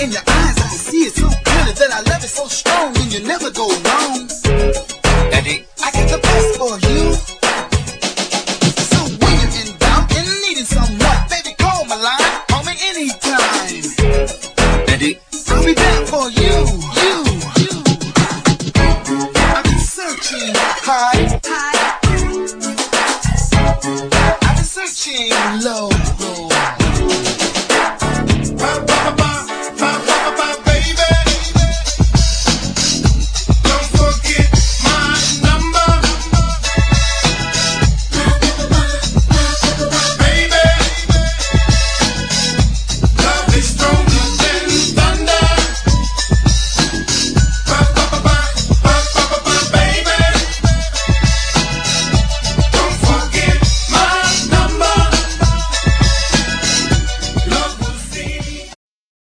In your eyes, I can see it so clearly that I love it so strong, and you never go wrong. Daddy, I got the best for you. So when you're in doubt and needing someone, baby, call my line. Call me anytime.